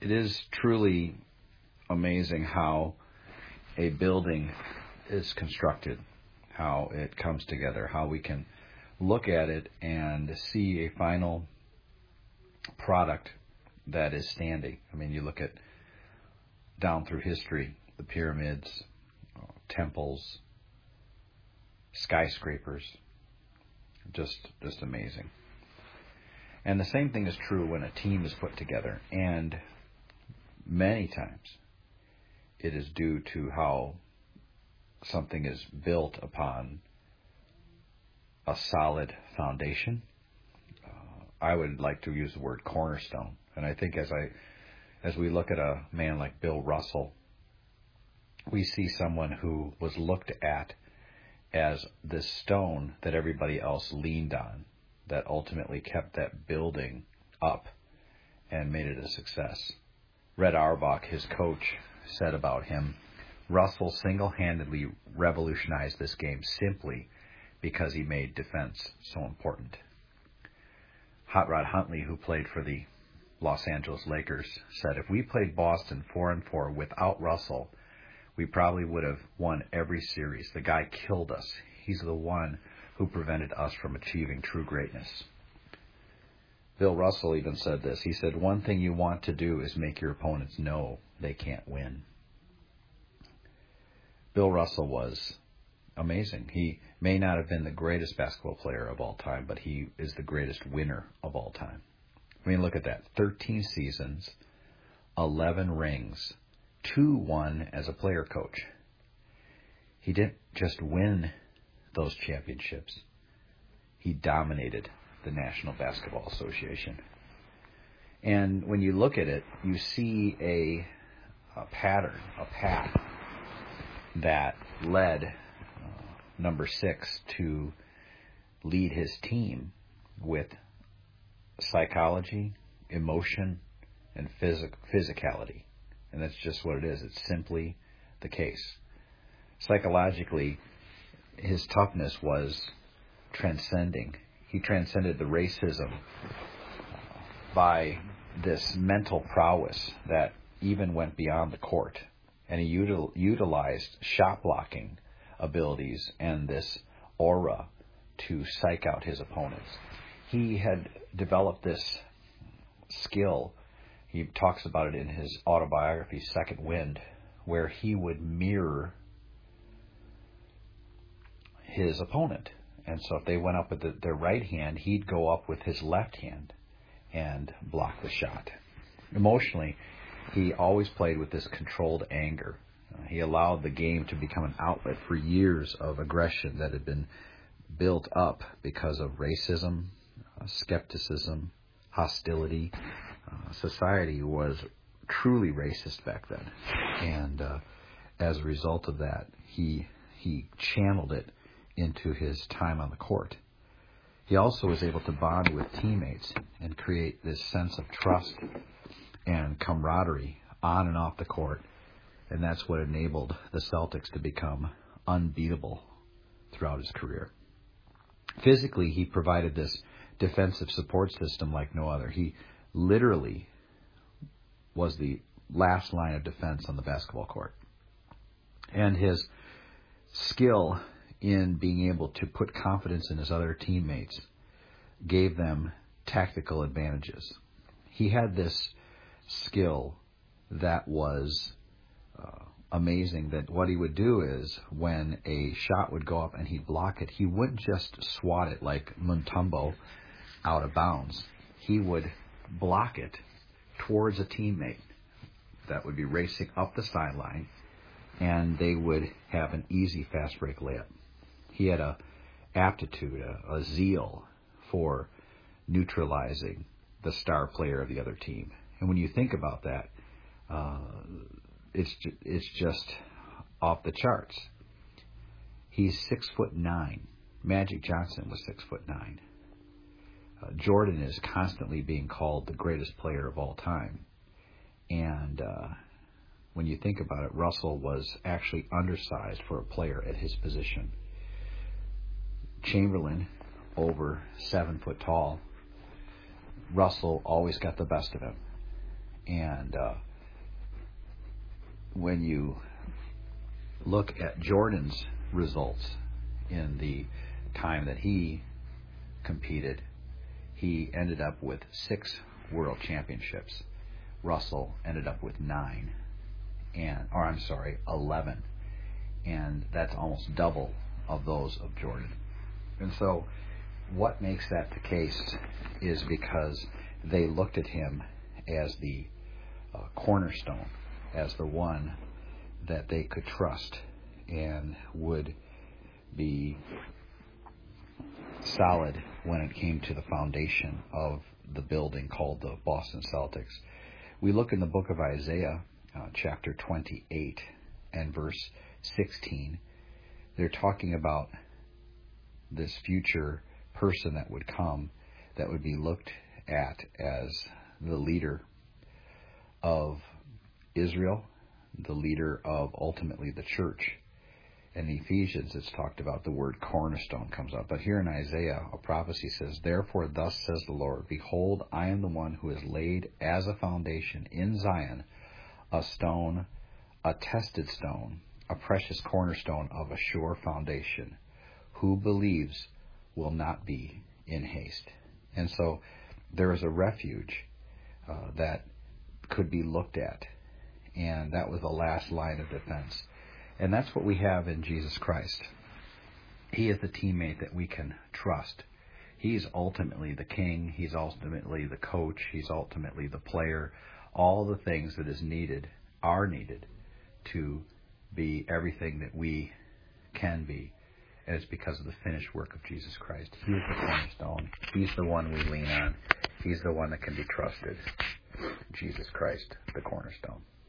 It is truly amazing how a building is constructed, how it comes together, how we can look at it and see a final product that is standing. I mean, you look at down through history, the pyramids, temples, skyscrapers, just amazing. And the same thing is true when a team is put together, and many times it is due to how something is built upon a solid foundation. I would like to use the word cornerstone. And I think as we look at a man like Bill Russell, we see someone who was looked at as this stone that everybody else leaned on, that ultimately kept that building up and made it a success. Red Auerbach, his coach, said about him, Russell single-handedly revolutionized this game simply because he made defense so important. Hot Rod Huntley, who played for the Los Angeles Lakers, said, if we played Boston 4-4 without Russell, we probably would have won every series. The guy killed us. He's the one who prevented us from achieving true greatness. Bill Russell even said this. He said, one thing you want to do is make your opponents know they can't win. Bill Russell was amazing. He may not have been the greatest basketball player of all time, but he is the greatest winner of all time. I mean, look at that. 13 seasons, 11 rings, 2 won as a player coach. He didn't just win those championships. He dominated the National Basketball Association. And when you look at it, you see a pattern, a path that led number 6 to lead his team with psychology, emotion, and physicality. And that's just what it is. It's simply the case. Psychologically, his toughness was transcending. He transcended the racism by this mental prowess that even went beyond the court. And he utilized shot blocking abilities and this aura to psych out his opponents. He had developed this skill. He talks about it in his autobiography, Second Wind, where he would mirror his opponent. And so if they went up with their right hand, he'd go up with his left hand and block the shot. Emotionally, he always played with this controlled anger. He allowed the game to become an outlet for years of aggression that had been built up because of racism, skepticism, hostility. Society was truly racist back then. And as a result of that, he channeled it into his time on the court. He also was able to bond with teammates and create this sense of trust and camaraderie on and off the court. And that's what enabled the Celtics to become unbeatable throughout his career. Physically, he provided this defensive support system like no other. He literally was the last line of defense on the basketball court. And his skill in being able to put confidence in his other teammates gave them tactical advantages. He had this skill that was amazing, that what he would do is when a shot would go up and he'd block it, he wouldn't just swat it like Mutombo out of bounds. He would block it towards a teammate that would be racing up the sideline, and they would have an easy fast break layup. He had a aptitude, a zeal for neutralizing the star player of the other team. And when you think about that, it's just off the charts. He's 6'9". Magic Johnson was 6'9". Jordan is constantly being called the greatest player of all time. And when you think about it, Russell was actually undersized for a player at his position. Chamberlain, over 7 foot tall. Russell always got the best of him. And when you look at Jordan's results in the time that he competed, he ended up with 6 world championships. Russell ended up with 11. And that's almost double of those of Jordan. And so what makes that the case is because they looked at him as the cornerstone, as the one that they could trust and would be solid when it came to the foundation of the building called the Boston Celtics. We look in the book of Isaiah, chapter 28 and verse 16. They're talking about this future person that would come, that would be looked at as the leader of Israel, the leader of ultimately the church. In Ephesians, it's talked about the word cornerstone comes up. But here in Isaiah, a prophecy says, "Therefore thus says the Lord, behold, I am the one who has laid as a foundation in Zion a stone, a tested stone, a precious cornerstone of a sure foundation. Who believes will not be in haste." And so there is a refuge that could be looked at. And that was the last line of defense. And that's what we have in Jesus Christ. He is the teammate that we can trust. He's ultimately the king. He's ultimately the coach. He's ultimately the player. All the things that is needed are needed to be everything that we can be. And it's because of the finished work of Jesus Christ. He is the cornerstone. He's the one we lean on. He's the one that can be trusted. Jesus Christ, the cornerstone.